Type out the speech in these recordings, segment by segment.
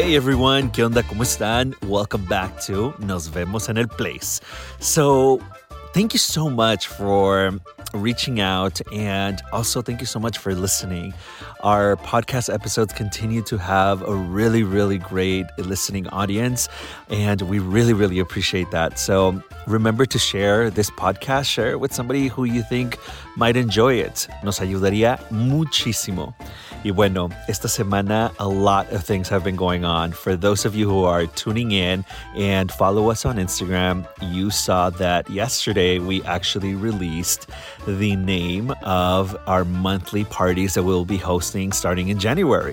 Hey everyone, ¿qué onda? ¿Cómo están? Welcome back to Nos Vemos en el Place. So, thank you so much for reaching out, and also thank you so much for listening. Our podcast episodes continue to have a really, really great listening audience, and we really, really appreciate that. So remember to share this podcast, share it with somebody who you think might enjoy it. Nos ayudaría muchísimo. Y bueno, esta semana, a lot of things have been going on. For those of you who are tuning in and follow us on Instagram, you saw that yesterday we actually released the name of our monthly parties that we'll be hosting starting in January.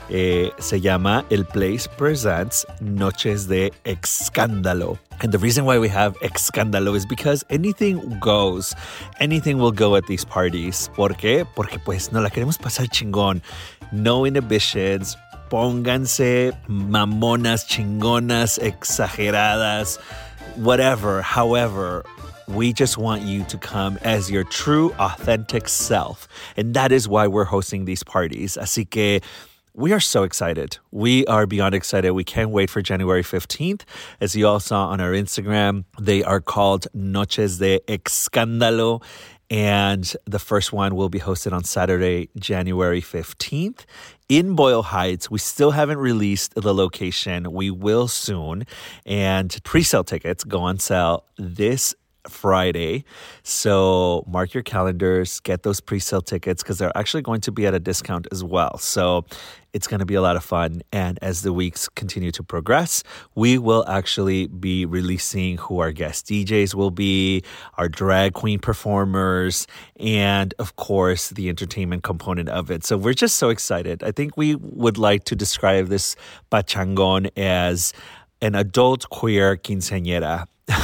Se llama El Place Presents Noches de Escándalo. And the reason why we have Escándalo is because anything goes. Anything will go at these parties. ¿Por qué? Porque pues no la queremos pasar chingón. No inhibitions. Pónganse mamonas, chingonas, exageradas, whatever. However, we just want you to come as your true, authentic self. And that is why we're hosting these parties. Así que we are so excited. We are beyond excited. We can't wait for January 15th. As you all saw on our Instagram, they are called Noches de Escándalo. And the first one will be hosted on Saturday, January 15th in Boyle Heights. We still haven't released the location. We will soon. And pre-sale tickets go on sale this Friday. So mark your calendars, get those pre-sale tickets because they're actually going to be at a discount as well. So it's going to be a lot of fun. And as the weeks continue to progress, we will actually be releasing who our guest DJs will be, our drag queen performers, and of course, the entertainment component of it. So we're just so excited. I think we would like to describe this pachangon as an adult queer quinceañera.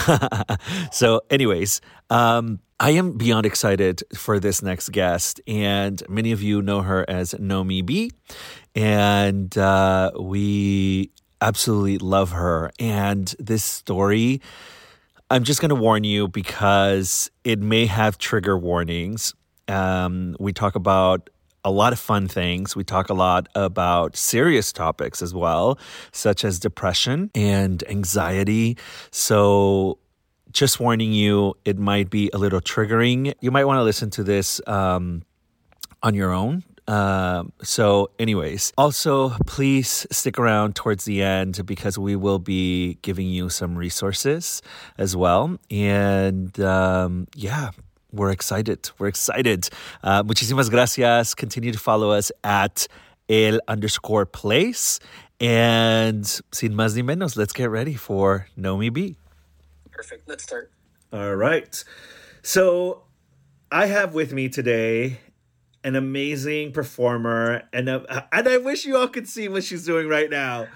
So anyways, I am beyond excited for this next guest, and many of you know her as Nomi B, and we absolutely love her. And this story, I'm just going to warn you because it may have trigger warnings. We talk about a lot of fun things. We talk a lot about serious topics as well, such as depression and anxiety. So just warning you, it might be a little triggering. You might want to listen to this on your own. So anyways, also please stick around towards the end because we will be giving you some resources as well. And yeah. We're excited. Muchísimas gracias. Continue to follow us at el_place. And sin más ni menos, let's get ready for Nomi B. Perfect. Let's start. All right. So I have with me today an amazing performer, and I wish you all could see what she's doing right now.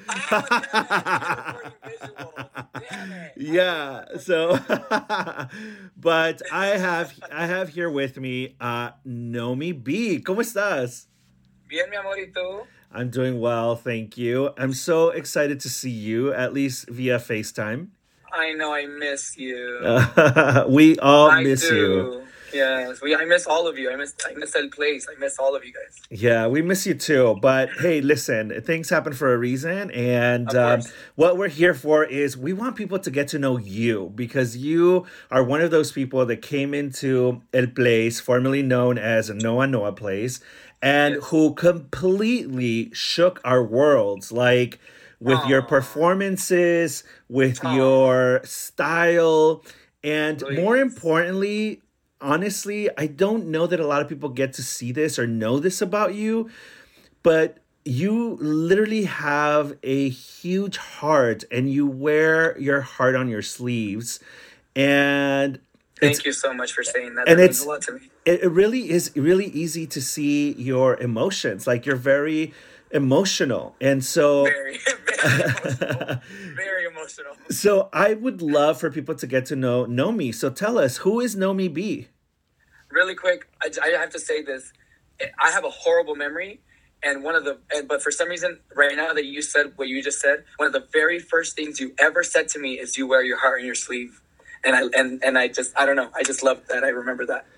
Yeah. So, but I have here with me Nomi B. ¿Cómo estás? Bien, mi amor, ¿y tú? I'm doing well, thank you. I'm so excited to see you, at least via FaceTime. I know, I miss you. We all miss you. Yes, I miss all of you. I miss El Place. I miss all of you guys. Yeah, we miss you too. But hey, listen, things happen for a reason. And what we're here for is we want people to get to know you because you are one of those people that came into El Place, formerly known as Noa Place, and who completely shook our worlds. Like with your performances, with your style, and more importantly, honestly, I don't know that a lot of people get to see this or know this about you, but you literally have a huge heart and you wear your heart on your sleeves. And thank you so much for saying that. That means a lot to me. It really is really easy to see your emotions. Like you're very emotional. And so very emotional. Very emotional. So I would love for people to get to know Nomi. So tell us, who is Nomi B? Really quick, I have to say this. I have a horrible memory, but for some reason, right now that you said what you just said, one of the very first things you ever said to me is you wear your heart on your sleeve. And I don't know. I just love that. I remember that.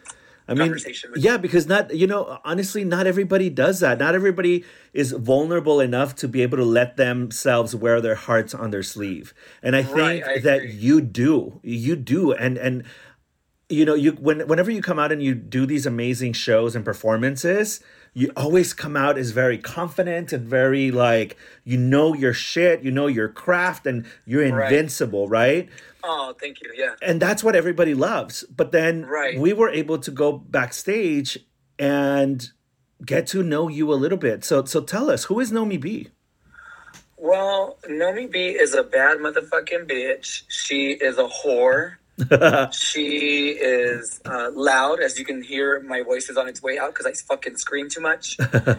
I mean, conversation with yeah, you. because not, honestly, not everybody does that. Not everybody is vulnerable enough to be able to let themselves wear their hearts on their sleeve. And I Right, think I that agree. you do. You do. And whenever you come out and you do these amazing shows and performances, you always come out as very confident and very like, your shit, your craft, and you're Right. invincible, right? Oh, thank you. Yeah. And that's what everybody loves. But then Right. we were able to go backstage and get to know you a little bit. So tell us, who is Nomi B? Well, Nomi B is a bad motherfucking bitch. She is a whore. She is loud, as you can hear. My voice is on its way out because I fucking scream too much.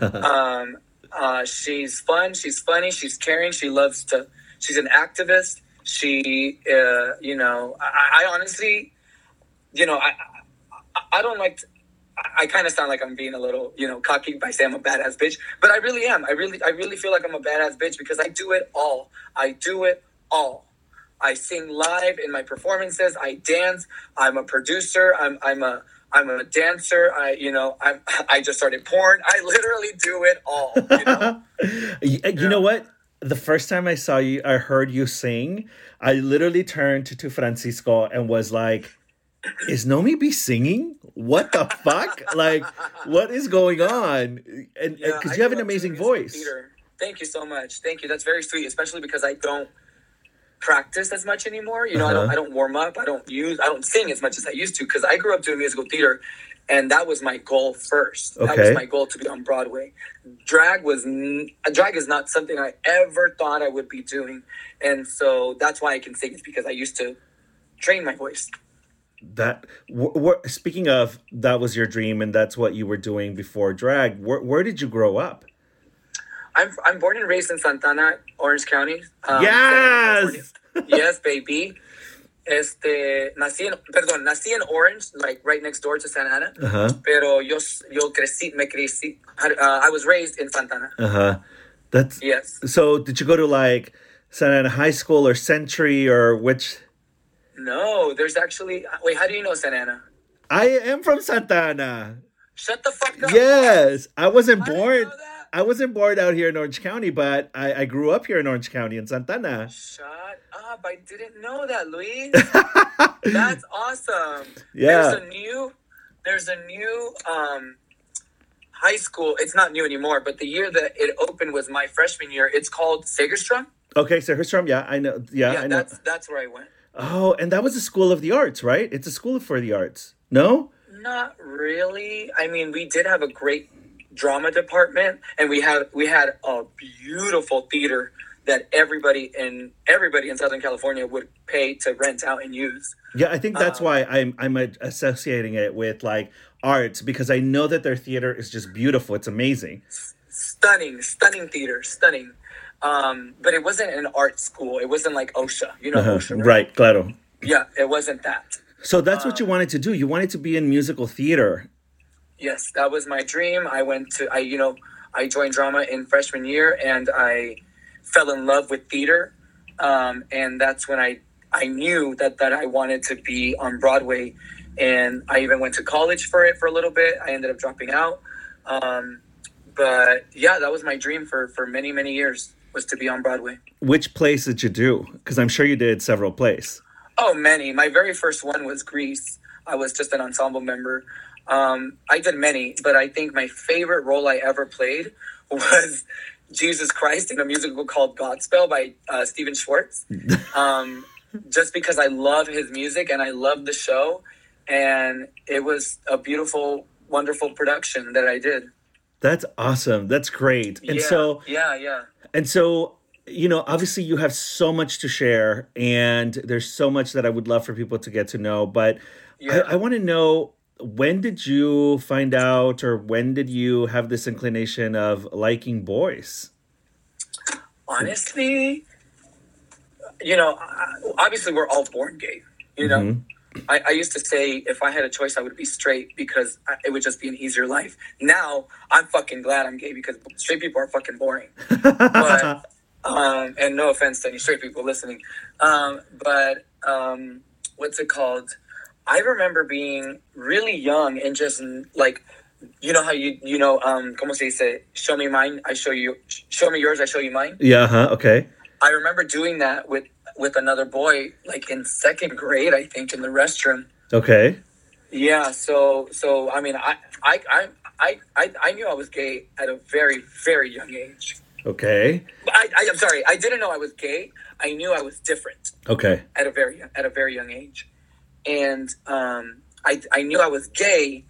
She's fun. She's funny. She's caring. She's an activist. She, I honestly, I don't like. I kind of sound like I'm being a little, cocky by saying I'm a badass bitch, but I really am. I really feel like I'm a badass bitch because I do it all. I do it all. I sing live in my performances. I dance. I'm a producer. I'm a dancer. I just started porn. I literally do it all. You know what? The first time I heard you sing, I literally turned to Francisco and was like, is Nomi B singing? What the fuck? Like, what is going on? And Yeah, because I you have grew an up doing amazing musical voice. theater. Thank you so much. Thank you. That's very sweet, especially because I don't practice as much anymore. I don't warm up. I don't sing as much as I used to because I grew up doing musical theater, and that was my goal first. That was my goal, to be on Broadway. Drag is not something I ever thought I would be doing, and so that's why I can sing. It's because I used to train my voice. Speaking of, that was your dream and that's what you were doing before drag. Where did you grow up? I'm born and raised in Santana, Orange County. Yes. Yes, baby. Nací en Orange, like right next door to Santa Ana. Pero yo me crecí. I was raised in Santana. That's yes. So did you go to like Santa Ana High School or Century or which? No, there's actually. Wait, how do you know Santa Ana? I am from Santa Ana. Shut the fuck up. Yes, I wasn't born. Didn't know that. I wasn't born out here in Orange County, but I grew up here in Orange County in Santa Ana. Shut up! I didn't know that, Luis. That's awesome. Yeah. There's a new high school. It's not new anymore, but the year that it opened was my freshman year. It's called Segerstrom. Okay, Segerstrom. Yeah, I know. Yeah, I know. That's where I went. Oh, and that was a school of the arts, right? It's a school for the arts. No? Not really. I mean, we did have a great drama department, and we had a beautiful theater that everybody in Southern California would pay to rent out and use. Yeah, I think that's why I'm associating it with like arts, because I know that their theater is just beautiful. It's amazing. Stunning theater, stunning. But it wasn't an art school. It wasn't like OSHA. You know OSHA, right? Claro. Yeah, it wasn't that. So that's what you wanted to do. You wanted to be in musical theater. Yes, that was my dream. I joined drama in freshman year, and I fell in love with theater. And that's when I knew that I wanted to be on Broadway. And I even went to college for it for a little bit. I ended up dropping out. But yeah, that was my dream for many, many years, was to be on Broadway. Which plays did you do? Because I'm sure you did several plays. Oh, many. My very first one was Grease. I was just an ensemble member. I did many, but I think my favorite role I ever played was Jesus Christ in a musical called Godspell by Stephen Schwartz. Just because I love his music and I love the show. And it was a beautiful, wonderful production that I did. That's awesome. That's great. And yeah. And so, obviously you have so much to share, and there's so much that I would love for people to get to know. But I want to know, when did you find out, or when did you have this inclination of liking boys? Honestly, obviously we're all born gay, Mm-hmm. I used to say if I had a choice, I would be straight because it would just be an easier life. Now, I'm fucking glad I'm gay because straight people are fucking boring. But, and no offense to any straight people listening. What's it called? I remember being really young and just like, you know how como se dice, show me mine, show me yours, I show you mine. Yeah, okay. I remember doing that with another boy, like in second grade, I think, in the restroom. Okay. Yeah. So I mean, I knew I was gay at a very, very young age. Okay. I'm sorry. I didn't know I was gay. I knew I was different. Okay. At a very young age. And I knew I was gay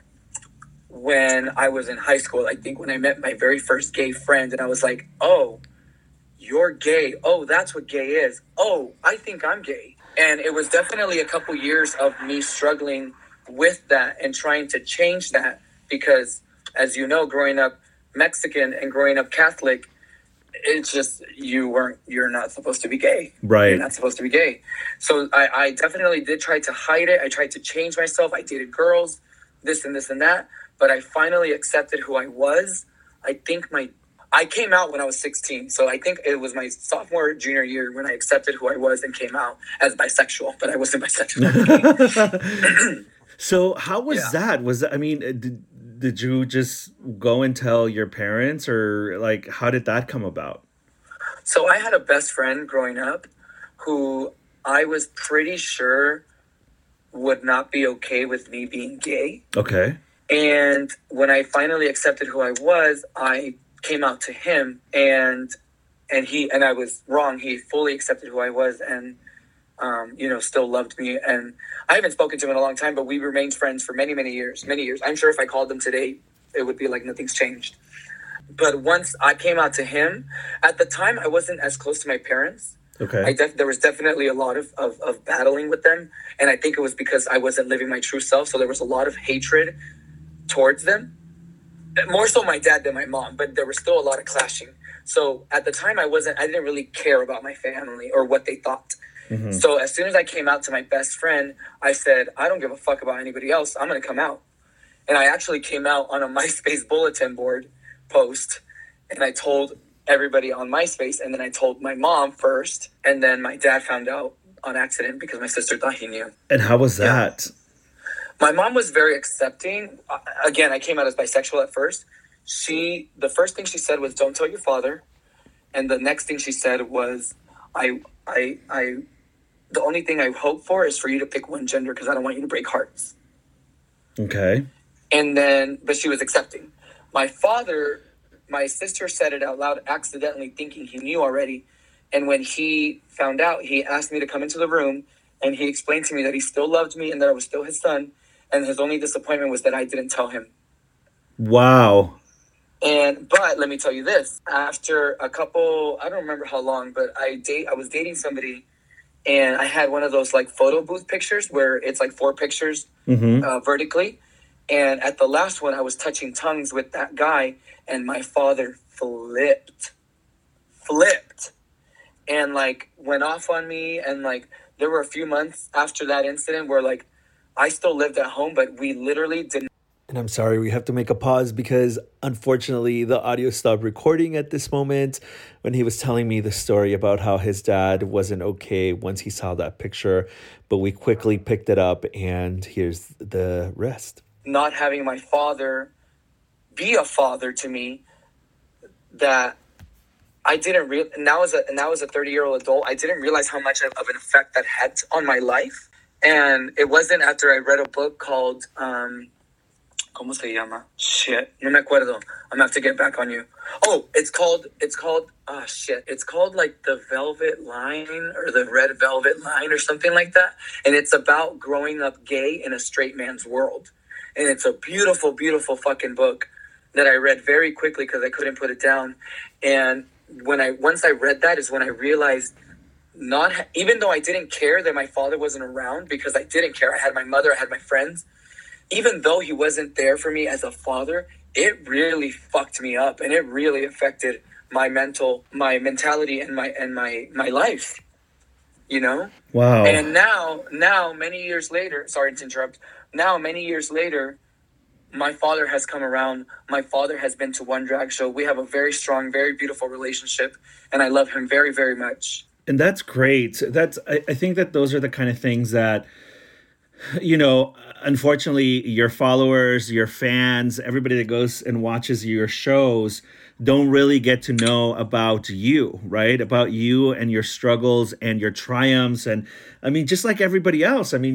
when I was in high school. I think when I met my very first gay friend, and I was like, oh, you're gay. Oh, that's what gay is. Oh, I think I'm gay. And it was definitely a couple years of me struggling with that and trying to change that because, as you know, growing up Mexican and growing up Catholic, it's just you're not supposed to be gay. Right. You're not supposed to be gay. So I definitely did try to hide it. I tried to change myself. I dated girls, this and this and that. But I finally accepted who I was. I came out when I was 16. So I think it was my sophomore, junior year when I accepted who I was and came out as bisexual. But I wasn't bisexual. So how was that? I mean, did you just go and tell your parents, or like, how did that come about? So I had a best friend growing up who I was pretty sure would not be okay with me being gay. Okay. And when I finally accepted who I was, I came out to him, and I was wrong. He fully accepted who I was, and still loved me. And I haven't spoken to him in a long time, but we remained friends for many, many years. I'm sure if I called him today, it would be like nothing's changed. But once I came out to him, at the time, I wasn't as close to my parents. Okay. There was definitely a lot of battling with them. And I think it was because I wasn't living my true self. So there was a lot of hatred towards them. More so my dad than my mom, but there was still a lot of clashing. So at the time, I didn't really care about my family or what they thought. Mm-hmm. So as soon as I came out to my best friend, I said, I don't give a fuck about anybody else. I'm going to come out. And I actually came out on a MySpace bulletin board post, and I told everybody on MySpace, and then I told my mom first, and then my dad found out on accident because my sister thought he knew. And how was that? Yeah. My mom was very accepting. Again, I came out as bisexual at first. The first thing she said was, don't tell your father. And the next thing she said was, the only thing I hope for is for you to pick one gender because I don't want you to break hearts. Okay. And then, but she was accepting. My sister said it out loud, accidentally thinking he knew already. And when he found out, he asked me to come into the room, and he explained to me that he still loved me and that I was still his son. And his only disappointment was that I didn't tell him. Wow. But let me tell you this, after a couple, I don't remember how long, but I was dating somebody, and I had one of those like photo booth pictures where it's like 4 pictures vertically. And at the last one, I was touching tongues with that guy, and my father flipped, and like went off on me. And like there were a few months after that incident where like I still lived at home, but we literally didn't. And I'm sorry, we have to make a pause because unfortunately the audio stopped recording at this moment when he was telling me the story about how his dad wasn't okay once he saw that picture. But we quickly picked it up, and here's the rest. Not having my father be a father to me, that I didn't now as a 30-year-old adult, I didn't realize how much of an effect that had on my life. And it wasn't after I read a book called ¿Cómo se llama? Shit, no me acuerdo. I'm gonna have to get back on you. Oh, it's called like The Velvet Line or The Red Velvet Line or something like that. And it's about growing up gay in a straight man's world. And it's a beautiful, beautiful fucking book that I read very quickly because I couldn't put it down. And once I read that is when I realized, even though I didn't care that my father wasn't around, because I didn't care. I had my mother, I had my friends. Even though he wasn't there for me as a father, it really fucked me up, and it really affected my mentality and my life. You know? Wow. And now many years later, sorry to interrupt. Now many years later, my father has come around. My father has been to one drag show. We have a very strong, very beautiful relationship, and I love him very, very much. And that's great. I think that those are the kind of things that You know, unfortunately, your followers, your fans, everybody that goes and watches your shows don't really get to know about you, right? About you and your struggles and your triumphs. And I mean, just like everybody else, I mean,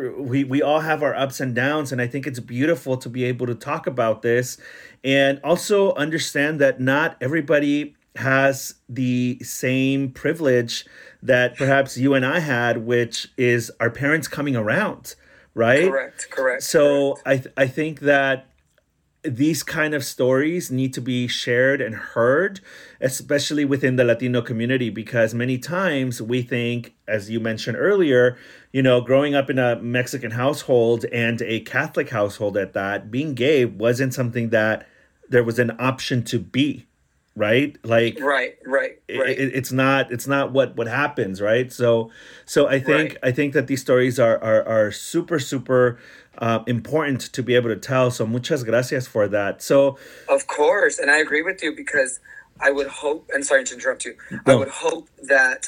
we all have our ups and downs. And I think it's beautiful to be able to talk about this and also understand that not everybody has the same privilege that perhaps you and I had, which is our parents coming around, right? Correct. So I think that these kind of stories need to be shared and heard, especially within the Latino community, because many times we think, as you mentioned earlier, you know, growing up in a Mexican household and a Catholic household at that, being gay wasn't something that there was an option to be, right? Like, right. it's not what happens, right? So I think that these stories are super important to be able to tell. So muchas gracias for that. So of course, and I agree with you because I would hope, and sorry to interrupt you, no. I would hope that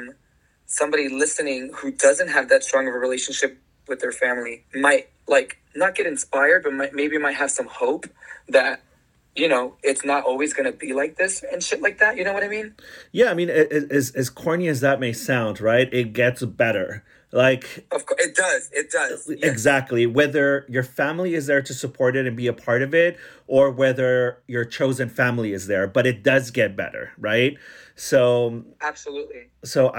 somebody listening who doesn't have that strong of a relationship with their family might like not get inspired, but might have some hope that, you know, it's not always going to be like this and shit like that. You know what I mean? Yeah, I mean, as corny as that may sound, right? It gets better. Like, of course, it does. Yes. Exactly. Whether your family is there to support it and be a part of it, or whether your chosen family is there, but it does get better, right? So absolutely. So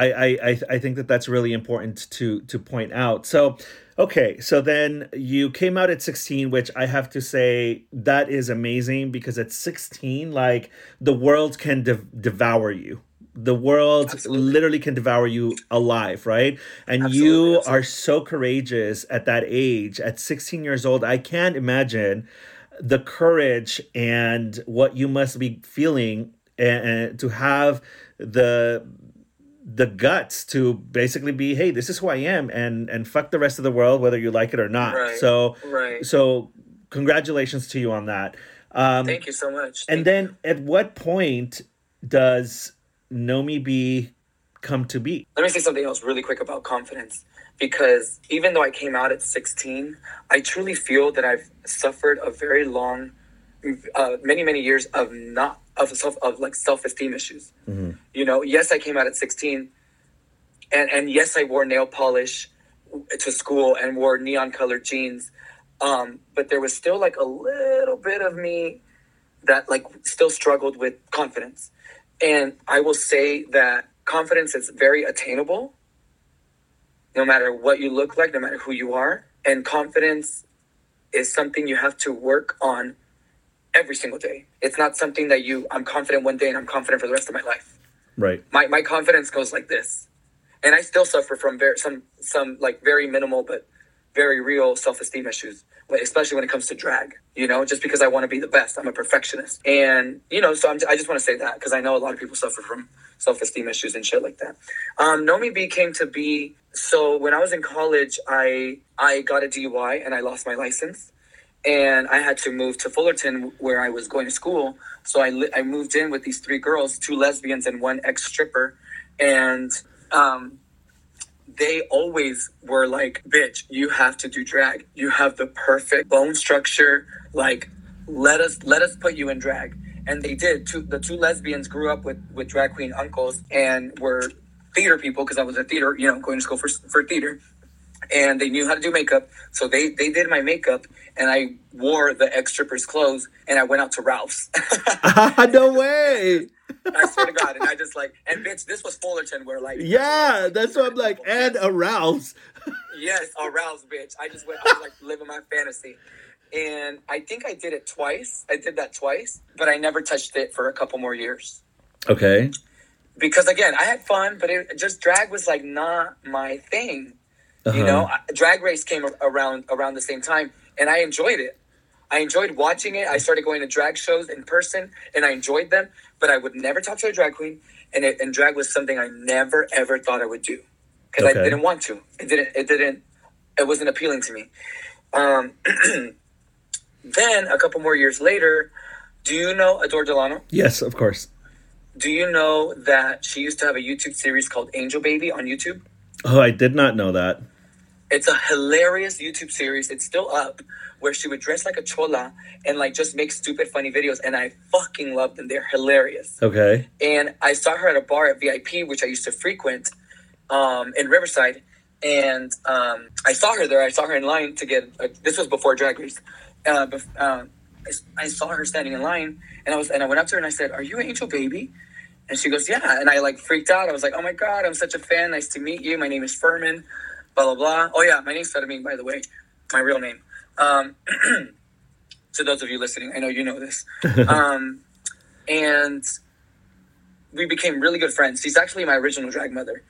I think that that's really important to point out. So okay, so then you came out at 16, which I have to say that is amazing because at 16, like the world can devour you. The world absolutely. Literally can devour you alive, right? And absolutely. You are so courageous at that age, at 16 years old. I can't imagine the courage and what you must be feeling and to have the guts to basically be, hey, this is who I am, and fuck the rest of the world, whether you like it or not. Right. So congratulations to you on that. Thank you so much. And then at what point does Nomi B come to be? Let me say something else really quick about confidence, because even though I came out at 16, I truly feel that I've suffered a very long, many years of self-esteem issues. Mm-hmm. You know, yes, I came out at 16, and yes, I wore nail polish to school and wore neon colored jeans, but there was still like a little bit of me that like still struggled with confidence. And I will say that confidence is very attainable, no matter what you look like, no matter who you are. And confidence is something you have to work on every single day. It's not something that I'm confident one day and I'm confident for the rest of my life. Right. My confidence goes like this. And I still suffer from some like very minimal but very real self-esteem issues, especially when it comes to drag, you know, just because I want to be the best. I'm a perfectionist. And, you know, so I just want to say that because I know a lot of people suffer from self-esteem issues and shit like that. Nomi B came to be, so when I was in college, I got a DUI and I lost my license. And I had to move to Fullerton where I was going to school. So I moved in with these 3 girls, 2 lesbians and 1 ex-stripper. And they always were like, bitch, you have to do drag. You have the perfect bone structure. Like, let us put you in drag. And they did. The 2 lesbians grew up with drag queen uncles and were theater people because I was a theater, you know, going to school for theater. And they knew how to do makeup. So they did my makeup and I wore the ex-stripper's clothes and I went out to Ralph's. No way. I swear to God. And I just like, and bitch, this was Fullerton where like. Yeah, that's what I'm like, and a Ralph's. Yes, a Ralph's, bitch. I was like living my fantasy. And I think I did it twice. I did that twice, but I never touched it for a couple more years. Okay. Because again, I had fun, but just drag was like not my thing. Uh-huh. You know, Drag Race came around the same time, and I enjoyed it. I enjoyed watching it. I started going to drag shows in person, and I enjoyed them. But I would never talk to a drag queen, and drag was something I never ever thought I would do because I didn't want to. It wasn't appealing to me. Then a couple more years later, do you know Adore Delano? Yes, of course. Do you know that she used to have a YouTube series called Angel Baby on YouTube? Oh, I did not know that. It's a hilarious YouTube series. It's still up, where she would dress like a chola and like just make stupid, funny videos. And I fucking love them. They're hilarious. Okay. And I saw her at a bar at VIP, which I used to frequent in Riverside. And I saw her there. I saw her in line to get. This was before Drag Race. I saw her standing in line, and I went up to her and I said, "Are you Angel Baby?" And she goes, "Yeah." And I like freaked out. I was like, "Oh my God, I'm such a fan. Nice to meet you. My name is Furman." Blah, blah, blah. Oh, yeah, my name's Fedamine, by the way. My real name. To those of you listening, I know you know this. And we became really good friends. She's actually my original drag mother.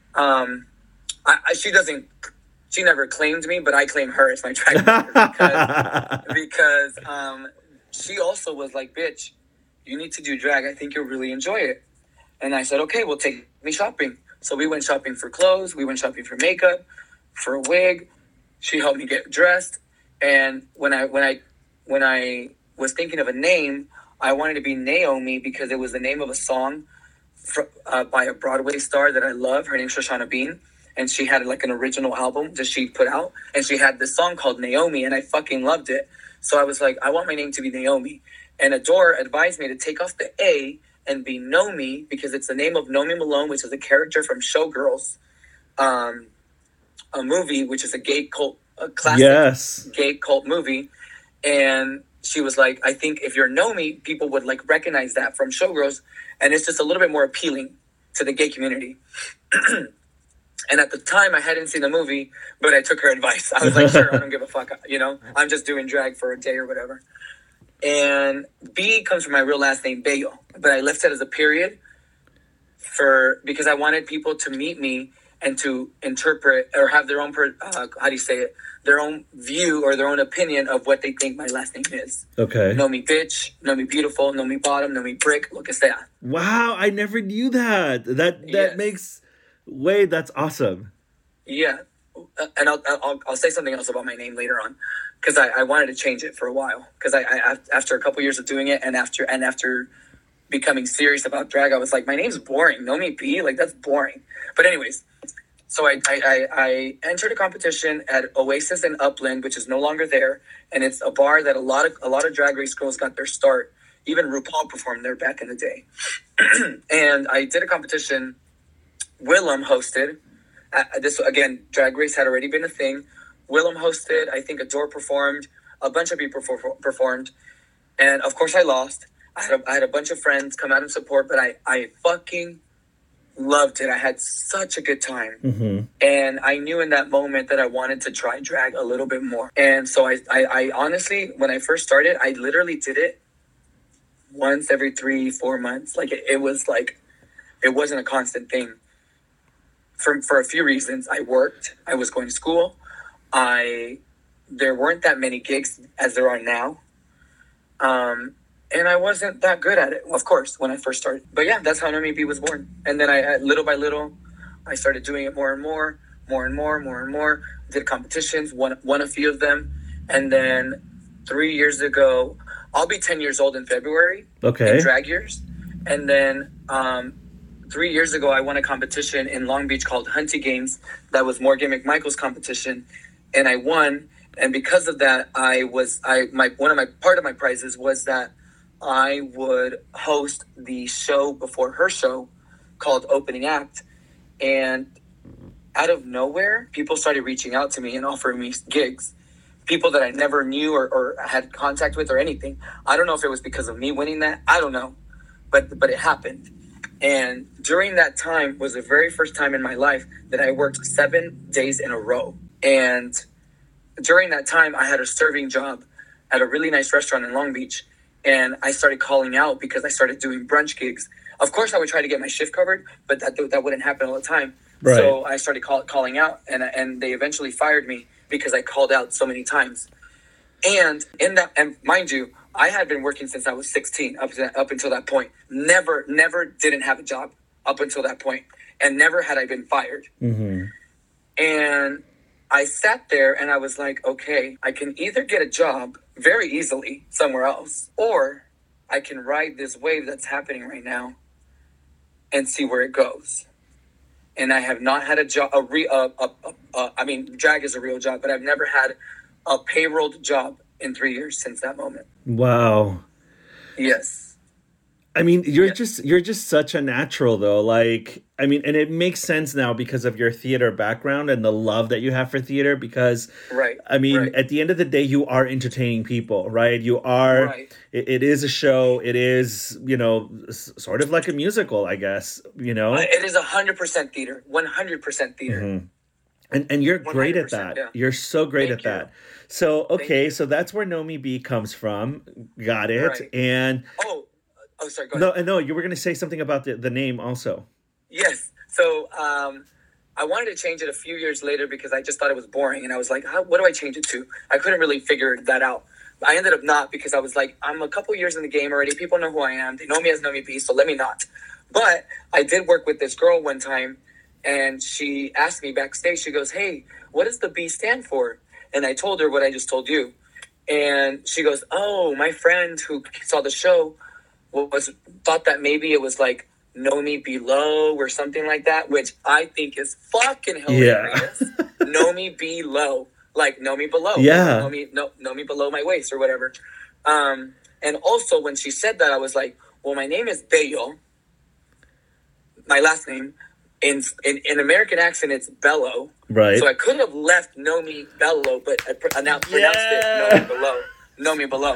She never claimed me, but I claim her as my drag mother. because she also was like, "Bitch, you need to do drag. I think you'll really enjoy it." And I said, "Okay, well, take me shopping." So we went shopping for clothes. We went shopping for makeup, for a wig. She helped me get dressed. And when I was thinking of a name, I wanted to be Naomi because it was the name of a song by a Broadway star that I love. Her name's Shoshana Bean. And she had like an original album that she put out. And she had this song called Naomi. And I fucking loved it. So I was like, I want my name to be Naomi. And Adore advised me to take off the A and be Nomi, because it's the name of Nomi Malone, which is a character from Showgirls, a movie, which is a classic gay cult movie. And she was like, I think if you're Nomi, people would like recognize that from Showgirls, and it's just a little bit more appealing to the gay community. And at the time, I hadn't seen the movie, but I took her advice. I was like, sure, I don't give a fuck. I'm just doing drag for a day or whatever. And B comes from my real last name, Bello, but I left it as a period because I wanted people to meet me and to interpret or have their own, their own view or their own opinion of what they think my last name is. Okay. Know me bitch, know me beautiful, know me bottom, know me brick, lo que sea. Wow, I never knew that. That makes... Wait, that's awesome. Yeah. And I'll say something else about my name later on, because I wanted to change it for a while, because I after a couple years of doing it and after becoming serious about drag, I was like, my name's boring. Know me B, like that's boring. But anyways, so I entered a competition at Oasis in Upland, which is no longer there, and it's a bar that a lot of drag race girls got their start. Even RuPaul performed there back in the day. And I did a competition. Willem hosted. This again, Drag Race had already been a thing. Willem hosted. I think Adore performed. A bunch of people performed, and of course I lost. I had a bunch of friends come out and support, but I fucking loved it. I had such a good time, and I knew in that moment that I wanted to try drag a little bit more. And so I honestly, when I first started, I literally did it once every 3-4 months. Like it was like it wasn't a constant thing. For a few reasons. I worked. I was going to school. There weren't that many gigs as there are now. And I wasn't that good at it, of course, when I first started. But yeah, that's how Nomi B was born. And then little by little, I started doing it more and more. Did competitions, won a few of them. And then 3 years ago, I'll be 10 years old in February. Okay. In drag years. And then 3 years ago, I won a competition in Long Beach called Hunty Games. That was Morgan McMichael's competition, and I won. And because of that, part of my prizes was that I would host the show before her show called Opening Act. And out of nowhere, people started reaching out to me and offering me gigs. People that I never knew or had contact with or anything. I don't know if it was because of me winning that. I don't know, but it happened. And during that time was the very first time in my life that I worked 7 days in a row. And during that time, I had a serving job at a really nice restaurant in Long Beach. And I started calling out because I started doing brunch gigs. Of course, I would try to get my shift covered, but that wouldn't happen all the time. Right. So I started calling out, and they eventually fired me because I called out so many times. And mind you, I had been working since I was 16 up until that point. Never didn't have a job up until that point. And never had I been fired. Mm-hmm. And I sat there and I was like, okay, I can either get a job very easily somewhere else, or I can ride this wave that's happening right now and see where it goes. And I have not had a job, a I mean, drag is a real job, but I've never had a payrolled job in 3 years since that moment. Wow. Yes. I mean, Yes. you're just such a natural though. Like, I mean, and it makes sense now because of your theater background and the love that you have for theater because Right. I mean, Right. at the end of the day you are entertaining people, right? You are Right. it is a show. It is, sort of like a musical, I guess, It is 100% theater. 100% theater. Mhm. And you're great at 100%. that. Yeah. You're so great at Thank you. that. So, Thank okay, you. so that's where Nomi B comes from. Got it. Right. And Sorry. Go ahead. no, you were going to say something about the name also. Yes. So I wanted to change it a few years later because I just thought it was boring, and I was like, what do I change it to? I couldn't really figure that out. I ended up not because I was like, I'm a couple years in the game already. People know who I am. They know me as Nomi B, so let me not. But I did work with this girl one time, and she asked me backstage. She goes, "Hey, what does the B stand for?" And I told her what I just told you. And she goes, "Oh, my friend who saw the show thought that maybe it was like Know Me Below or something like that," which I think is fucking hilarious. Yeah. Know Me Below, like know me below. Yeah. Know me below my waist or whatever. And also when she said that, I was like, well, my name is Bello. My last name in American accent, it's Bello. Right. So I could have left Know Me Bello, but I pronounced it Know Me Below. Know Me Below.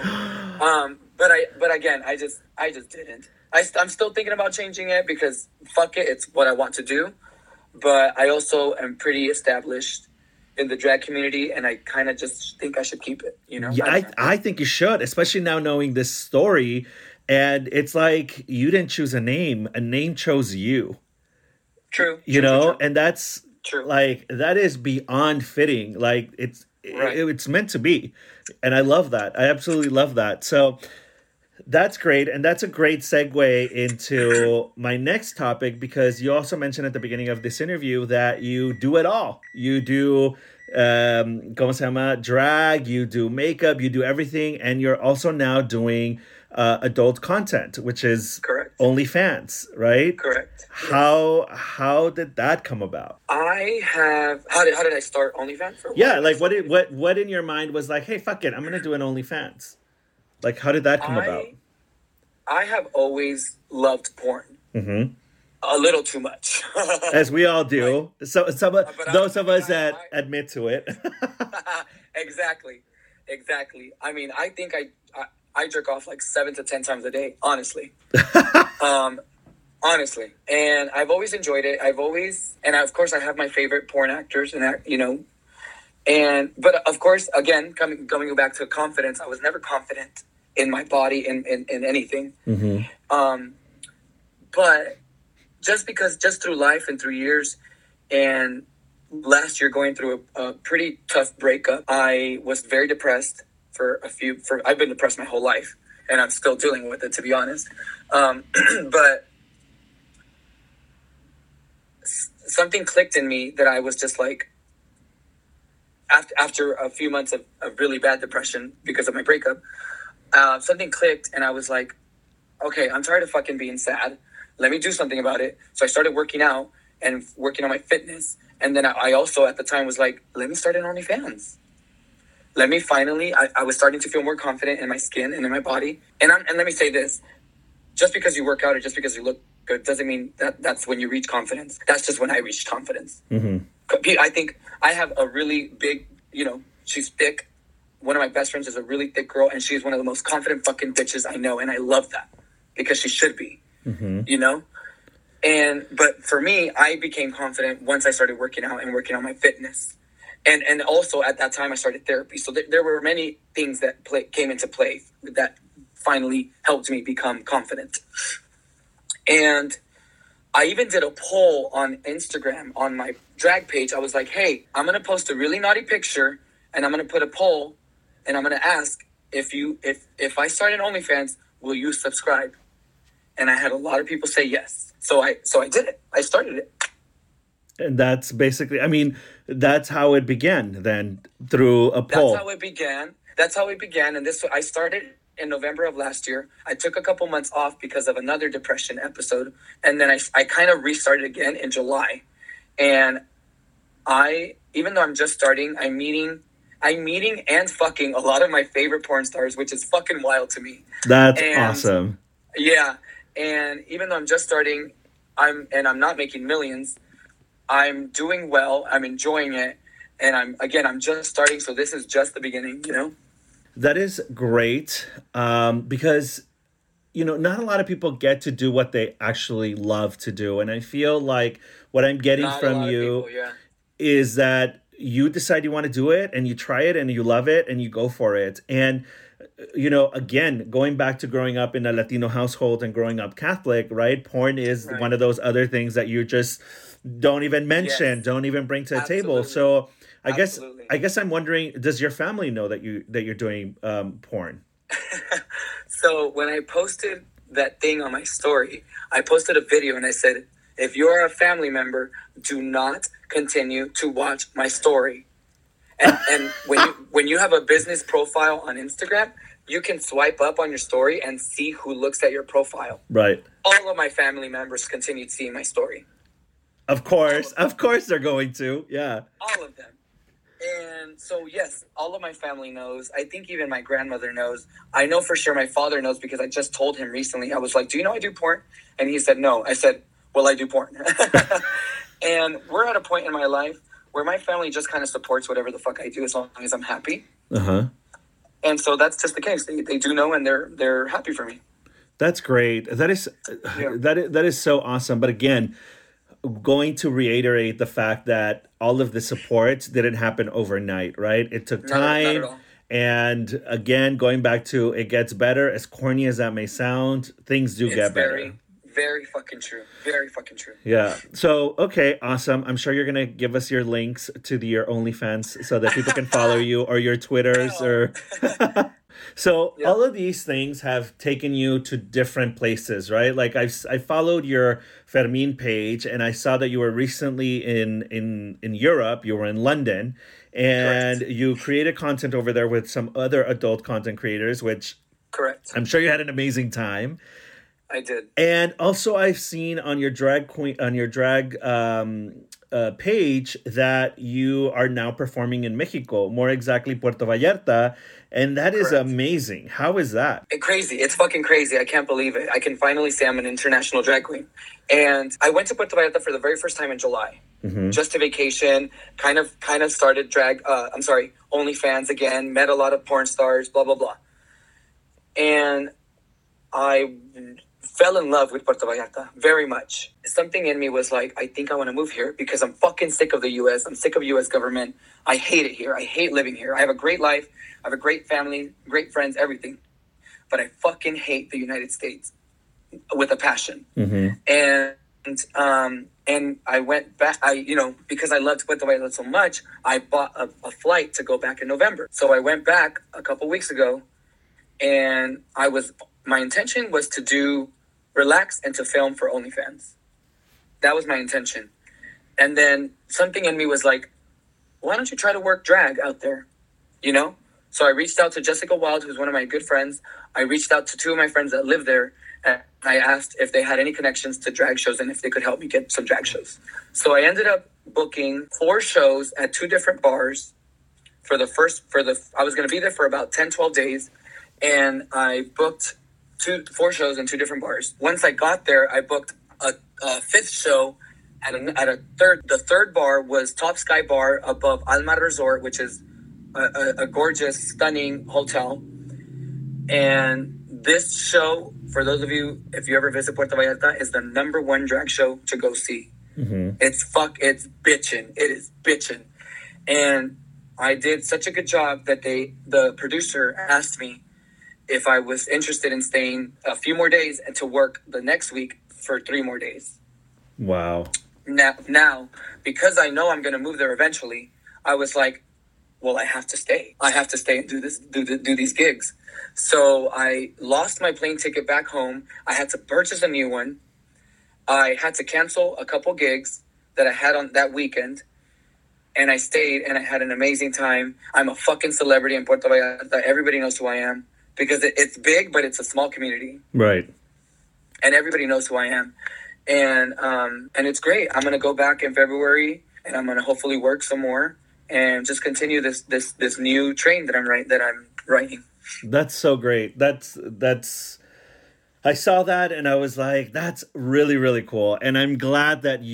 But again, I just didn't. I'm still thinking about changing it because fuck it, it's what I want to do. But I also am pretty established in the drag community, and I kind of just think I should keep it. Yeah, I think you should, especially now knowing this story. And it's like you didn't choose a name chose you. True. And that's true. Like that is beyond fitting. Like it's meant to be. And I love that. I absolutely love that. So that's great. And that's a great segue into my next topic because you also mentioned at the beginning of this interview that you do it all. You do ¿cómo se llama? Drag, you do makeup, you do everything, and you're also now doing adult content, which is correct. OnlyFans, right? Correct. How did that come about? How did I start OnlyFans? What in your mind was like, hey, fuck it, I'm gonna do an OnlyFans? Like, how did that come about? I have always loved porn. Mm-hmm. A little too much. As we all do. Right. So those of us that admit to it. Exactly. I mean, I think I jerk off like 7 to 10 times a day, honestly. Honestly. And I've always enjoyed it. And of course I have my favorite porn actors and but of course, again, going back to confidence, I was never confident in my body, in anything. Mm-hmm. But just through life and through years, and last year going through a pretty tough breakup, I was very depressed I've been depressed my whole life, and I'm still dealing with it, to be honest. But something clicked in me that I was just like, after a few months of really bad depression because of my breakup, something clicked, and I was like, okay, I'm tired of fucking being sad. Let me do something about it. So I started working out and working on my fitness. And then I also at the time was like, let me start an OnlyFans. Let me finally, I was starting to feel more confident in my skin and in my body. And let me say this, just because you work out or just because you look good doesn't mean that's when you reach confidence. That's just when I reached confidence. Mm-hmm. I think I have a really big, she's thick. One of my best friends is a really thick girl, and she's one of the most confident fucking bitches I know. And I love that because she should be, but for me, I became confident once I started working out and working on my fitness. And also at that time I started therapy. So there were many things that came into play that finally helped me become confident. And I even did a poll on Instagram on my drag page. I was like, hey, I'm going to post a really naughty picture, and I'm going to put a poll, and I'm going to ask if I start an OnlyFans, will you subscribe? And I had a lot of people say yes. So I did it. I started it. And that's basically, I mean, that's how it began then, through a poll. That's how it began. And I started in November of last year. I took a couple months off because of another depression episode. And then I kind of restarted again in July. And Even though I'm just starting, I'm meeting and fucking a lot of my favorite porn stars, which is fucking wild to me. That's awesome. Yeah. And even though I'm just starting, I'm not making millions, I'm doing well, I'm enjoying it. And I'm just starting. So this is just the beginning, you know? That is great. Because, not a lot of people get to do what they actually love to do. And I feel like what I'm getting from you is that you decide you want to do it and you try it and you love it and you go for it. And, again, going back to growing up in a Latino household and growing up Catholic, right? Porn is one of those other things that you just don't even mention, don't even bring to the table. So I guess I'm wondering, does your family know that you're doing porn? So when I posted that thing on my story, I posted a video and I said, if you're a family member, do not continue to watch my story. And when you have a business profile on Instagram, you can swipe up on your story and see who looks at your profile. Right. All of my family members continued seeing my story. Of course they're going to. Yeah. All of them. And so, yes, all of my family knows. I think even my grandmother knows. I know for sure my father knows because I just told him recently. I was like, do you know I do porn? And he said, no. I said, well, I do porn. And we're at a point in my life where my family just kind of supports whatever the fuck I do as long as I'm happy. Uh-huh. And so that's just the case. They do know, and they're happy for me. That's great. That is so awesome. But again, going to reiterate the fact that all of the support didn't happen overnight, right? It took time. Not at all. And again, going back to it gets better, as corny as that may sound, things do get better. Very fucking true. Very fucking true. Yeah. So, okay, awesome. I'm sure you're going to give us your links to your OnlyFans so that people can follow you, or your Twitters or... So all of these things have taken you to different places, right? Like I followed your Fermin page and I saw that you were recently in Europe. You were in London, and Correct. You created content over there with some other adult content creators, which Correct. I'm sure you had an amazing time. I did. And also I've seen on your drag page that you are now performing in Mexico, more exactly Puerto Vallarta, and that is Correct. Amazing. How is that? Crazy. It's fucking crazy. I can't believe it. I can finally say I'm an international drag queen. And I went to Puerto Vallarta for the very first time in July. Mm-hmm. Just to vacation, kind of started OnlyFans again, met a lot of porn stars, blah, blah, blah. And I fell in love with Puerto Vallarta very much. Something in me was like, I think I want to move here because I'm fucking sick of the U.S. I'm sick of U.S. government. I hate it here. I hate living here. I have a great life. I have a great family, great friends, everything. But I fucking hate the United States with a passion. Mm-hmm. And I went back, because I loved Puerto Vallarta so much, I bought a flight to go back in November. So I went back a couple weeks ago, and my intention was to relax and to film for OnlyFans. That was my intention. And then something in me was like, why don't you try to work drag out there? So I reached out to Jessica Wild, who's one of my good friends. I reached out to two of my friends that live there, and I asked if they had any connections to drag shows and if they could help me get some drag shows. So I ended up booking 4 shows at 2 different bars I was going to be there for about 10, 12 days. And I booked 4 shows in 2 different bars. Once I got there, I booked a 5th show at a third. The third bar was Top Sky Bar above Almar Resort, which is a gorgeous, stunning hotel. And this show, for those of you, if you ever visit Puerto Vallarta, is the #1 drag show to go see. Mm-hmm. It's bitchin'. It is bitchin'. And I did such a good job that the producer asked me if I was interested in staying a few more days and to work the next week for 3 more days. Wow. Now, because I know I'm going to move there eventually, I was like, well, I have to stay. I have to stay and do these gigs. So I lost my plane ticket back home. I had to purchase a new one. I had to cancel a couple gigs that I had on that weekend. And I stayed and I had an amazing time. I'm a fucking celebrity in Puerto Vallarta. Everybody knows who I am. Because it's big, but it's a small community. Right. And everybody knows who I am. And it's great. I'm going to go back in February and I'm gonna hopefully work some more and just continue this new train that I'm writing. That's so great. That's I saw that and I was like, that's really, really cool. And I'm glad that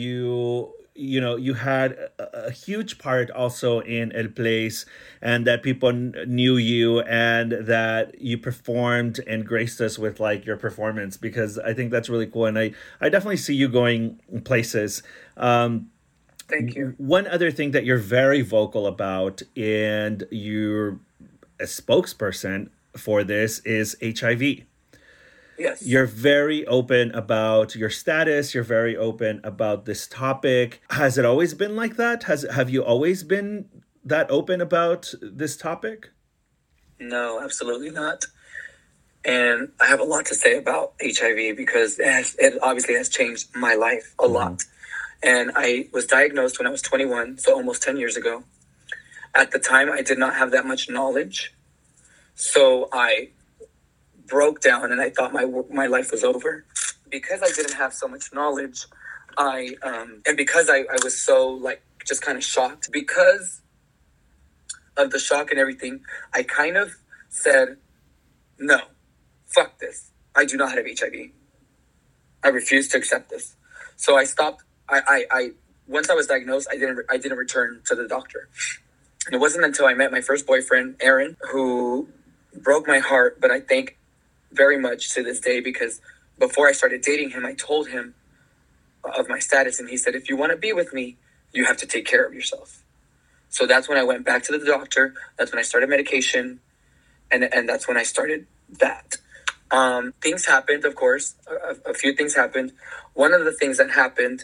you had a huge part also in El Place, and that people knew you, and that you performed and graced us with like your performance, because I think that's really cool. And I definitely see you going places. Thank you. One other thing that you're very vocal about, and you're a spokesperson for this, is HIV. Yes. You're very open about your status. You're very open about this topic. Has it always been like that? Have you always been that open about this topic? No, absolutely not. And I have a lot to say about HIV because it obviously has changed my life a lot. And I was diagnosed when I was 21, so almost 10 years ago. At the time, I did not have that much knowledge. So I broke down and I thought my life was over. Because I didn't have so much knowledge, and because I was so like just kind of shocked, because of the shock and everything, I kind of said, no, fuck this. I do not have HIV. I refuse to accept this. So I stopped. I once I was diagnosed, I didn't return to the doctor. And it wasn't until I met my first boyfriend, Aaron, who broke my heart, but I thank very much to this day, because before I started dating him, I told him of my status, and he said, if you want to be with me, you have to take care of yourself. So that's when I went back to the doctor. That's when I started medication, and that's when I started that. Things happened, of course. A few things happened. One of the things that happened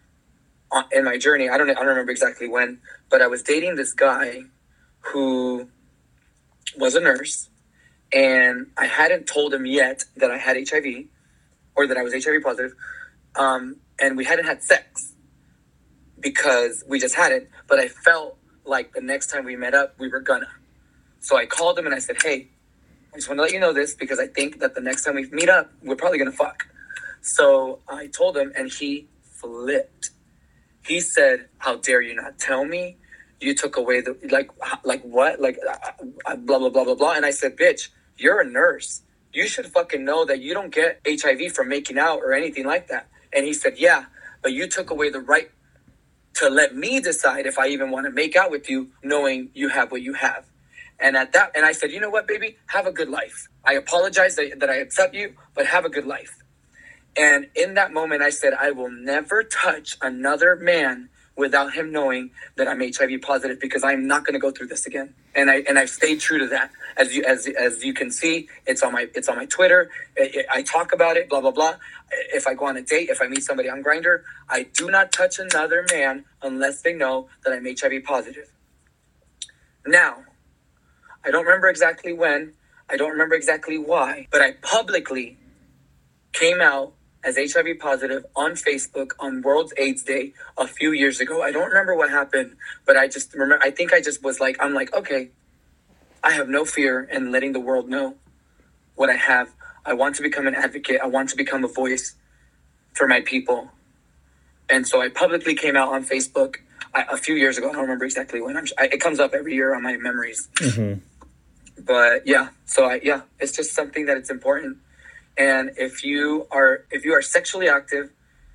in my journey, I don't remember exactly when, but I was dating this guy who was a nurse, and I hadn't told him yet that I had HIV, or that I was HIV positive, and we hadn't had sex because we just hadn't, but I felt like the next time we met up, we were gonna. So I called him and I said, hey, I just want to let you know this, because I think that the next time we meet up, we're probably gonna fuck. So I told him, and he flipped. He said, how dare you not tell me? You took away the, like what? Like, blah, blah, blah, blah, blah. And I said, bitch, you're a nurse. You should fucking know that you don't get HIV from making out or anything like that. And he said, yeah, but you took away the right to let me decide if I even want to make out with you, knowing you have what you have. And I said, you know what, baby, have a good life. I apologize that I accept you, but have a good life. And in that moment, I said, I will never touch another man without him knowing that I'm HIV positive, because I'm not going to go through this again. And I've stayed true to that. As you can see, it's on my Twitter. I talk about it, blah, blah, blah. If I go on a date, if I meet somebody on Grindr, I do not touch another man unless they know that I'm HIV positive. Now, I don't remember exactly when, I don't remember exactly why, but I publicly came out as HIV positive on Facebook on World AIDS Day a few years ago. I don't remember what happened, but I just remember, I think I just was like, I'm like, okay, I have no fear in letting the world know what I have. I want to become an advocate. I want to become a voice for my people. And so I publicly came out on Facebook a few years ago. I don't remember exactly when. It comes up every year on my memories. Mm-hmm. But yeah, so it's just something that it's important. And if you are sexually active,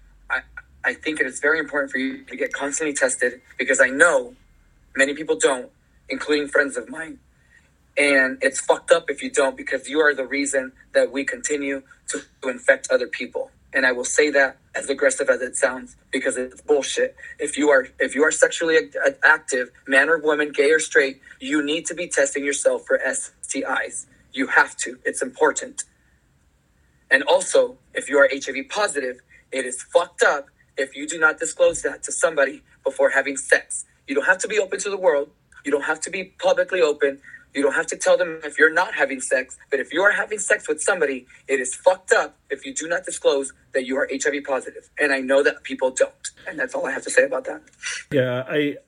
I think it is very important for you to get constantly tested, because I know many people don't, including friends of mine. And it's fucked up if you don't, because you are the reason that we continue to infect other people. And I will say that, as aggressive as it sounds, because it's bullshit. If you are sexually active, man or woman, gay or straight, you need to be testing yourself for STIs. You have to. It's important. And also, if you are HIV positive, it is fucked up if you do not disclose that to somebody before having sex. You don't have to be open to the world. You don't have to be publicly open. You don't have to tell them if you're not having sex. But if you are having sex with somebody, it is fucked up if you do not disclose that you are HIV positive. And I know that people don't. And that's all I have to say about that. Yeah,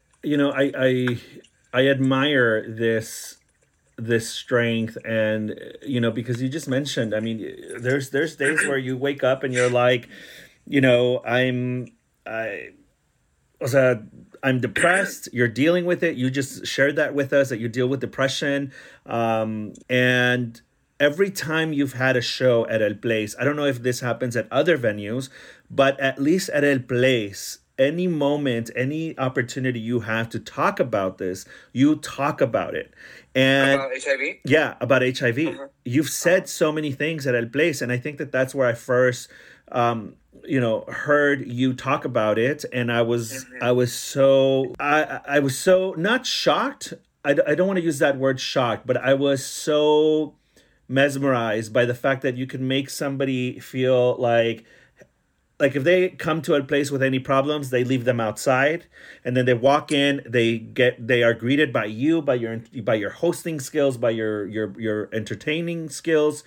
I admire this strength, and because you just mentioned, I mean, there's days where you wake up and you're like, I I'm depressed. You're dealing with it. You just shared that with us, that you deal with depression. And every time you've had a show at El Place, I don't know if this happens at other venues, but at least at El Place, any moment, any opportunity you have to talk about this, you talk about it. And about HIV? Yeah, about HIV. You've said so many things at El Place, and I think that that's where I first heard you talk about it, and I was so not shocked. I don't want to use that word shocked, but I was so mesmerized by the fact that you can make somebody feel like if they come to a place with any problems, they leave them outside, and then they walk in, they are greeted by you, by your hosting skills, by your entertainment skills,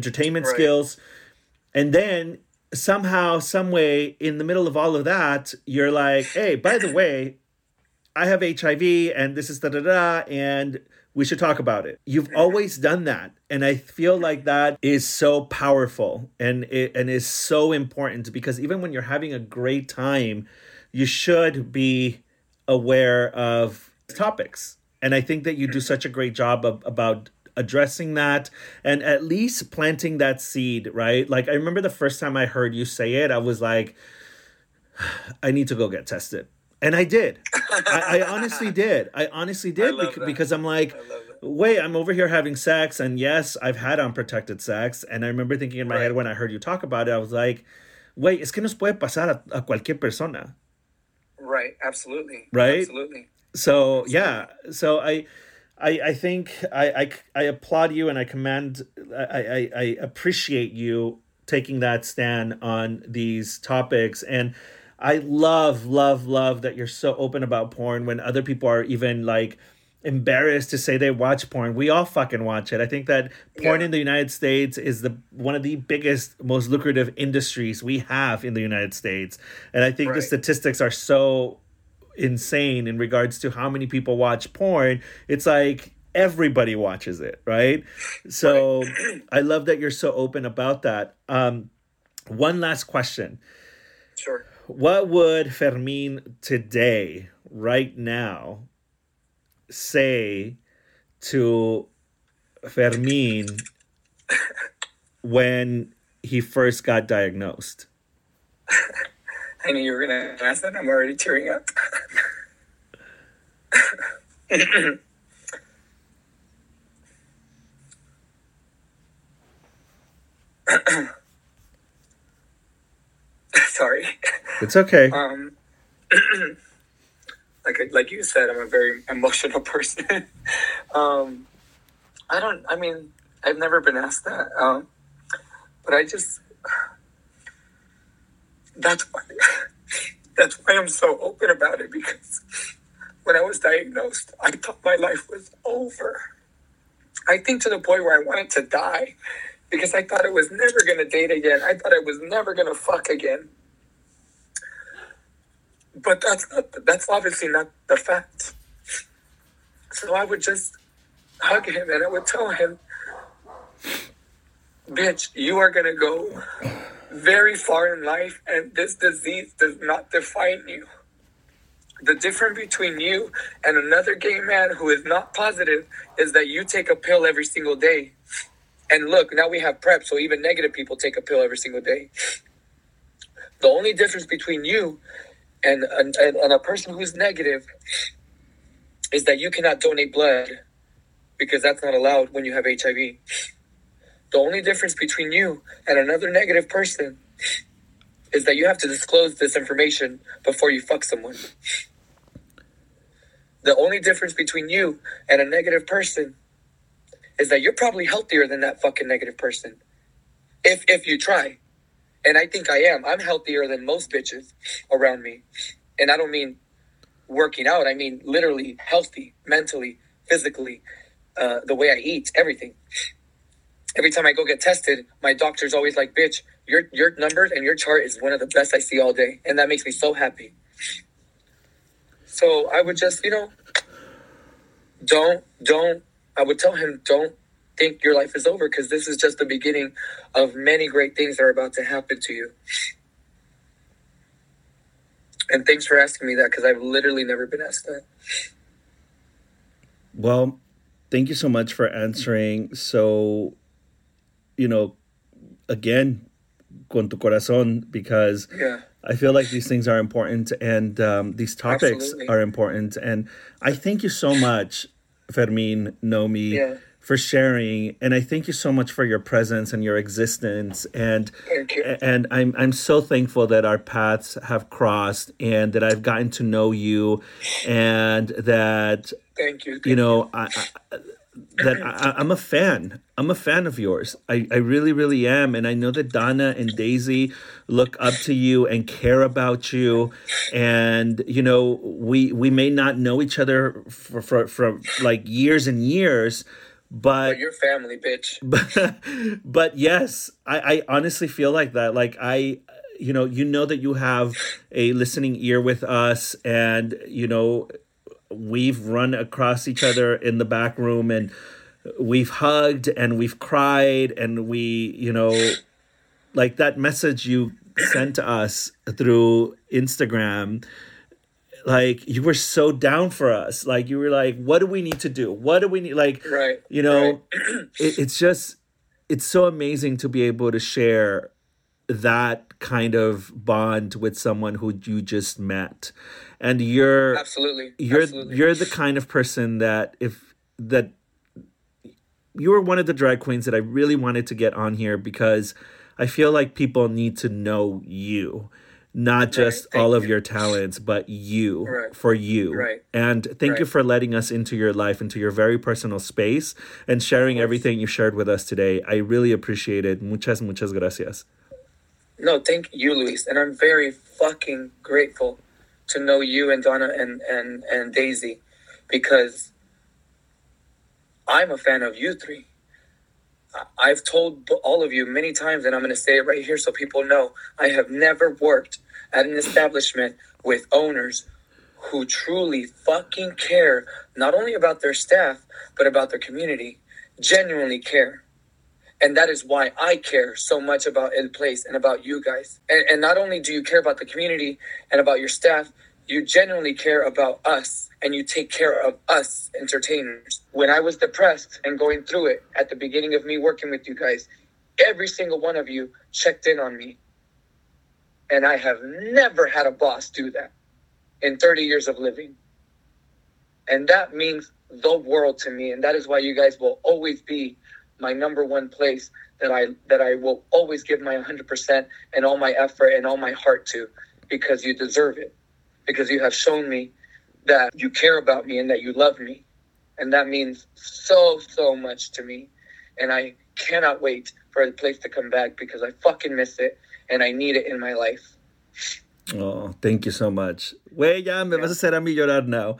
and then somehow, some way, in the middle of all of that, you're like, hey, by the way, I have HIV, and this is da-da-da, and we should talk about it. You've always done that. And I feel like that is so powerful and is so important, because even when you're having a great time, you should be aware of topics. And I think that you do such a great job about addressing that and at least planting that seed, right? Like, I remember the first time I heard you say it, I was like, I need to go get tested. And I did. I honestly did. Because I'm like, wait, I'm over here having sex. And yes, I've had unprotected sex. And I remember thinking in my head when I heard you talk about it, I was like, wait, es que nos puede pasar a cualquier persona. Right. Absolutely. Right. Absolutely. So, yeah. So I think I applaud you, and I appreciate you taking that stand on these topics. And I love that you're so open about porn when other people are even like embarrassed to say they watch porn. We all fucking watch it. I think that porn in the United States is one of the biggest, most lucrative industries we have in the United States. And I think the statistics are so insane in regards to how many people watch porn. It's like everybody watches it, right? So I love that you're so open about that. One last question. Sure. What would Fermin today, right now, say to Fermin when he first got diagnosed? I knew you were going to ask that. I'm already tearing up. Sorry. It's okay. Like you said, I'm a very emotional person. I've never been asked that. But that's why I'm so open about it, because when I was diagnosed, I thought my life was over. I think to the point where I wanted to die, because I thought I was never going to date again. I thought I was never going to fuck again. But that's obviously not the fact. So I would just hug him and I would tell him, bitch, you are going to go very far in life, and this disease does not define you. The difference between you and another gay man who is not positive is that you take a pill every single day. And look, now we have PrEP, so even negative people take a pill every single day. The only difference between you and a person who's negative is that you cannot donate blood, because that's not allowed when you have HIV. The only difference between you and another negative person is that you have to disclose this information before you fuck someone. The only difference between you and a negative person is that you're probably healthier than that fucking negative person. If you try. And I think I am. I'm healthier than most bitches around me. And I don't mean working out. I mean literally healthy, mentally, physically, the way I eat, everything. Every time I go get tested, my doctor's always like, bitch, your numbers and your chart is one of the best I see all day. And that makes me so happy. So I would just, I would tell him, don't think your life is over, because this is just the beginning of many great things that are about to happen to you. And thanks for asking me that, because I've literally never been asked that. Well, thank you so much for answering. So, again, con tu corazón, because I feel like these things are important, and these topics are important. And I thank you so much, Fermin, Nomi, for sharing. And I thank you so much for your presence and your existence. And I'm so thankful that our paths have crossed, and that I've gotten to know you, and that thank you. I'm a fan. I'm a fan of yours. I really, really am. And I know that Donna and Daisy look up to you and care about you. And, we may not know each other for like years and years, but you're family, bitch. But yes, I honestly feel like that. Like you know that you have a listening ear with us, and, we've run across each other in the back room, and we've hugged and we've cried, and we, like that message you sent to us through Instagram, like you were so down for us. Like you were like, what do we need to do? What do we need? Like, right. It's so amazing to be able to share that kind of bond with someone who you just met. And you're the kind of person that you were one of the drag queens that I really wanted to get on here, because I feel like people need to know you, not just all of your talents, but you, for you. Right. And thank you for letting us into your life, into your very personal space, and sharing everything you shared with us today. I really appreciate it. Muchas, muchas gracias. No, thank you, Luis. And I'm very fucking grateful to know you and Donna and Daisy, because I'm a fan of you three. I've told all of you many times, and I'm going to say it right here so people know, I have never worked at an establishment with owners who truly fucking care, not only about their staff, but about their community, genuinely care. And that is why I care so much about El Place and about you guys. And not only do you care about the community and about your staff, you genuinely care about us, and you take care of us entertainers. When I was depressed and going through it at the beginning of me working with you guys, every single one of you checked in on me. And I have never had a boss do that in 30 years of living. And that means the world to me. And that is why you guys will always be my number one place that I will always give my 100% and all my effort and all my heart to, because you deserve it. Because you have shown me that you care about me and that you love me. And that means so, so much to me. And I cannot wait for the place to come back, because I fucking miss it and I need it in my life. Oh, thank you so much. Güey, ya me vas a hacer a mí llorar now.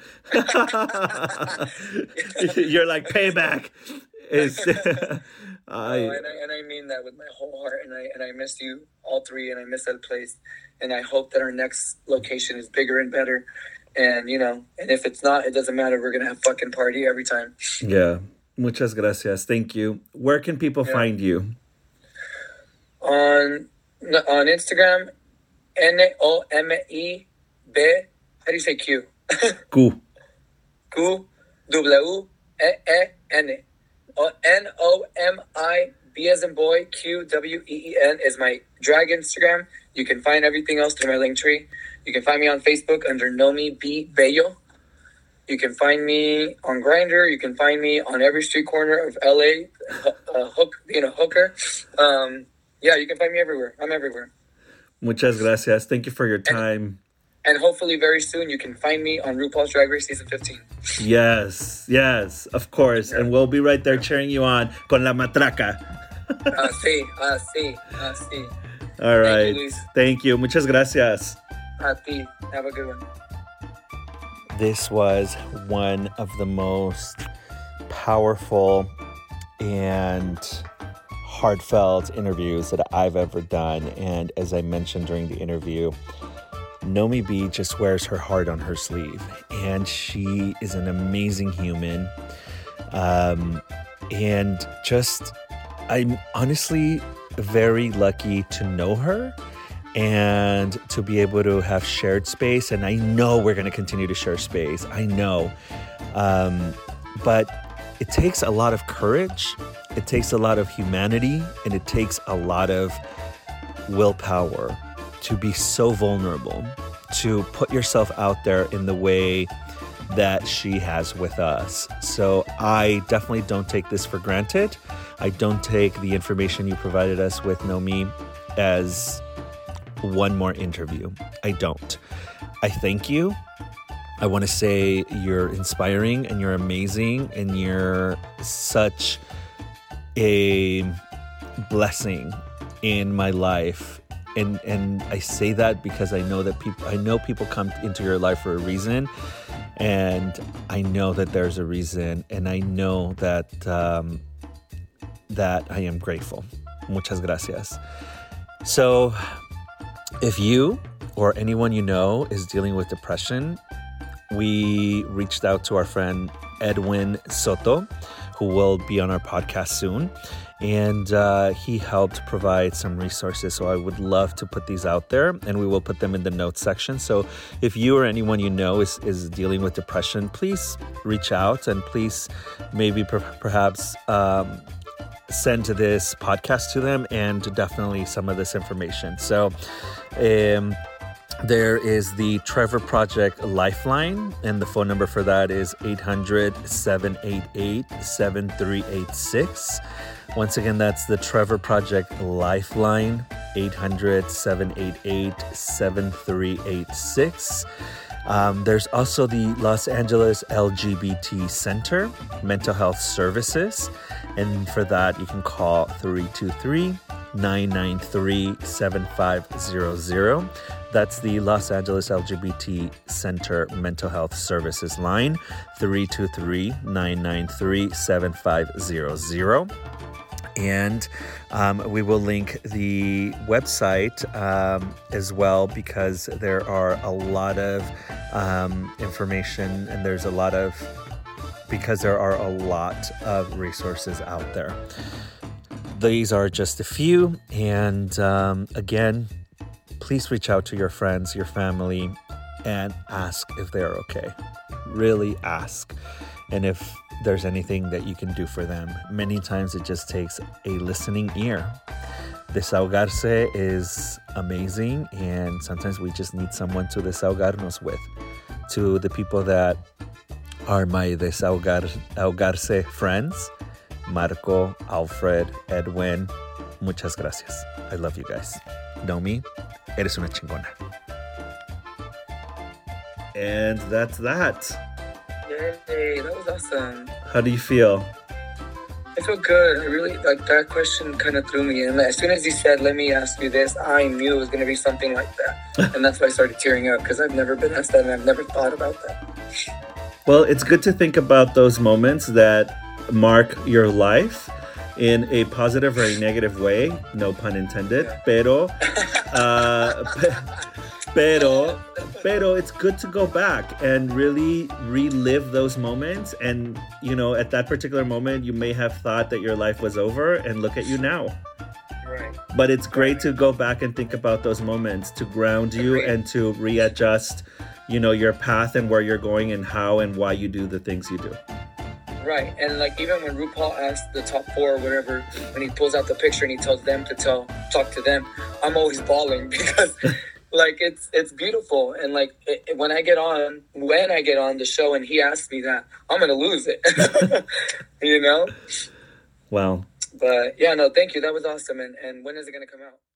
You're like, payback. And I mean that with my whole heart. And I miss you all three, and I miss that place. And I hope that our next location is bigger and better. And, and if it's not, it doesn't matter. We're going to have fucking party every time. Yeah. Muchas gracias. Thank you. Where can people find you? On Instagram, NOMIB. How do you say Q? Q. QWEEN. NOMIB as in boy, QWEEN is my drag Instagram. You can find everything else through my link tree. You can find me on Facebook under Nomi B. Bello. You can find me on Grindr. You can find me on every street corner of LA, being a hooker. You can find me everywhere. I'm everywhere. Muchas gracias. Thank you for your time. And hopefully very soon you can find me on RuPaul's Drag Race Season 15. Yes, of course. Yeah. And we'll be right there cheering you on con la matraca. Sí. All right. Thank you. Muchas gracias. A ti. Have a good one. This was one of the most powerful and heartfelt interviews that I've ever done. And as I mentioned during the interview, Nomi B just wears her heart on her sleeve, and she is an amazing human. And just, I'm honestly very lucky to know her and to be able to have shared space. And I know we're going to continue to share space. I know. But it takes a lot of courage. It takes a lot of humanity, and it takes a lot of willpower to be so vulnerable, to put yourself out there in the way that she has with us. So I definitely don't take this for granted. I don't take the information you provided us with, Nomi, as one more interview. I don't. I thank you. I want to say you're inspiring and you're amazing and you're such a blessing in my life. And I say that because I know that people come into your life for a reason, and I know that there's a reason, and I know that that I am grateful. Muchas gracias. So if you or anyone you know is dealing with depression, we reached out to our friend Edwin Soto, who will be on our podcast soon. And he helped provide some resources. So I would love to put these out there, and we will put them in the notes section. So if you or anyone you know is dealing with depression, please reach out, and please maybe perhaps send this podcast to them, and definitely some of this information. So there is the Trevor Project Lifeline, and the phone number for that is 800-788-7386. Once again, that's the Trevor Project Lifeline, 800-788-7386. There's also the Los Angeles LGBT Center Mental Health Services, and for that you can call 323-993-7500. That's the Los Angeles LGBT Center Mental Health Services line, 323-993-7500. And we will link the website as well, because there are a lot of information, and there are a lot of resources out there. These are just a few. And again, please reach out to your friends, your family, and ask if they're okay. Really ask. And if there's anything that you can do for them. Many times it just takes a listening ear. Desahogarse is amazing, and sometimes we just need someone to desahogarnos with. To the people that are my desahogarse friends, Marco, Alfred, Edwin, muchas gracias. I love you guys. Nomi, eres una chingona. And that's that. Yay, that was awesome. How do you feel? I feel good. I really, like, that question kind of threw me in. As soon as you said, let me ask you this, I knew it was going to be something like that. And that's why I started tearing up, because I've never been asked that, and I've never thought about that. Well, it's good to think about those moments that mark your life in a positive or a negative way. No pun intended. Yeah. Pero it's good to go back and really relive those moments. And, you know, at that particular moment, you may have thought that your life was over, and look at you now. Right. But it's great to go back and think about those moments to ground you and to readjust, you know, your path and where you're going and how and why you do the things you do. Right. And like, even when RuPaul asked the top 4 or whatever, when he pulls out the picture and he tells them to talk to them, I'm always bawling because like it's beautiful. And like when I get on the show and he asks me that, I'm going to lose it, you know? Wow. But yeah, no, thank you. That was awesome. And when is it going to come out?